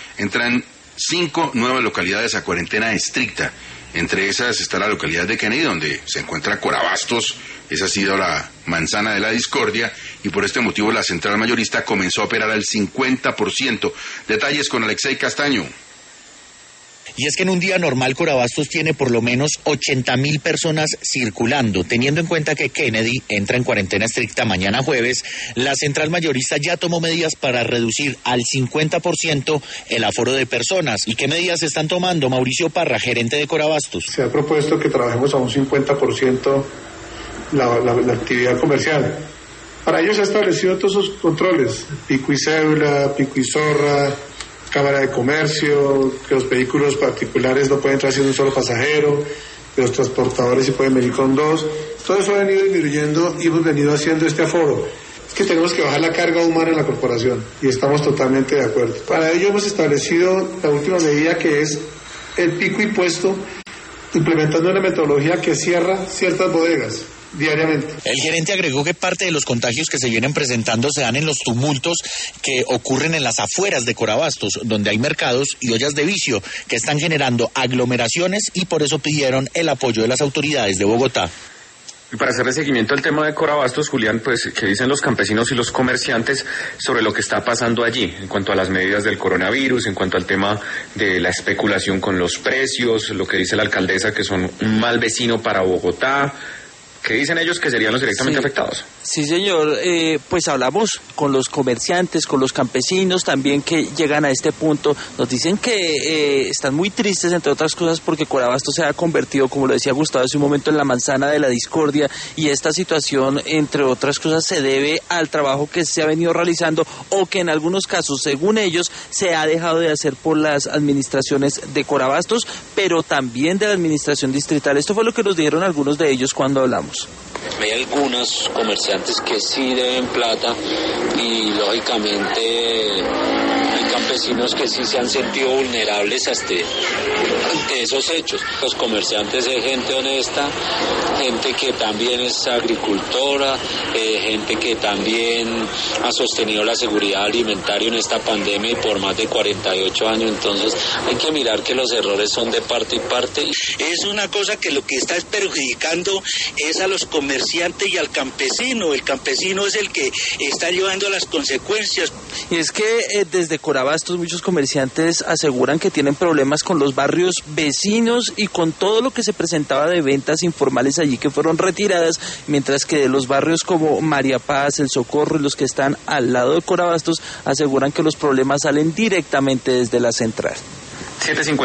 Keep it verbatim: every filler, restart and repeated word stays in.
entran cinco nuevas localidades a cuarentena estricta. Entre esas está la localidad de Kennedy, donde se encuentra Corabastos. Esa ha sido la manzana de la discordia, y por este motivo la central mayorista comenzó a operar al cincuenta por ciento. Detalles con Alexei Castaño. Y es que en un día normal Corabastos tiene por lo menos ochenta mil personas circulando. Teniendo en cuenta que Kennedy entra en cuarentena estricta mañana jueves, la central mayorista ya tomó medidas para reducir al cincuenta por ciento el aforo de personas. ¿Y qué medidas se están tomando? Mauricio Parra, gerente de Corabastos. Se ha propuesto que trabajemos a un cincuenta por ciento la, la, la actividad comercial. Para ello se han establecido todos esos controles, pico y cédula, pico y zorra, Cámara de Comercio, que los vehículos particulares no pueden entrar sin un solo pasajero, que los transportadores sí pueden venir con dos. Todo eso ha venido disminuyendo y hemos venido haciendo este aforo. Es que tenemos que bajar la carga humana en la corporación y estamos totalmente de acuerdo. Para ello hemos establecido la última medida, que es el pico impuesto, implementando una metodología que cierra ciertas bodegas diariamente. El gerente agregó que parte de los contagios que se vienen presentando se dan en los tumultos que ocurren en las afueras de Corabastos, donde hay mercados y ollas de vicio que están generando aglomeraciones, y por eso pidieron el apoyo de las autoridades de Bogotá. Y para hacerle seguimiento al tema de Corabastos, Julián, pues, ¿qué dicen los campesinos y los comerciantes sobre lo que está pasando allí en cuanto a las medidas del coronavirus, en cuanto al tema de la especulación con los precios, lo que dice la alcaldesa, que son un mal vecino para Bogotá? ¿Qué dicen ellos que serían los directamente sí, afectados? Sí, señor, eh, pues hablamos con los comerciantes, con los campesinos también que llegan a este punto. Nos dicen que eh, están muy tristes, entre otras cosas, porque Corabastos se ha convertido, como lo decía Gustavo hace un momento, en la manzana de la discordia, y esta situación, entre otras cosas, se debe al trabajo que se ha venido realizando, o que en algunos casos, según ellos, se ha dejado de hacer por las administraciones de Corabastos, pero también de la administración distrital. Esto fue lo que nos dijeron algunos de ellos cuando hablamos. Hay algunos comerciantes que sí deben plata y lógicamente hay campesinos que sí se han sentido vulnerables hasta ante esos hechos. Los comerciantes es gente honesta, gente que también es agricultora, eh, gente que también ha sostenido la seguridad alimentaria en esta pandemia y por más de cuarenta y ocho años. Entonces hay que mirar que los errores son de parte y parte. Es una cosa que lo que está perjudicando es a los comerciantes y al campesino. El campesino es el que está llevando las consecuencias. Y es que eh, desde Corabastos muchos comerciantes aseguran que tienen problemas con los barrios vecinos y con todo lo que se presentaba de ventas informales allí que fueron retiradas, mientras que de los barrios como María Paz, El Socorro y los que están al lado de Corabastos aseguran que los problemas salen directamente desde la central. siete cincuenta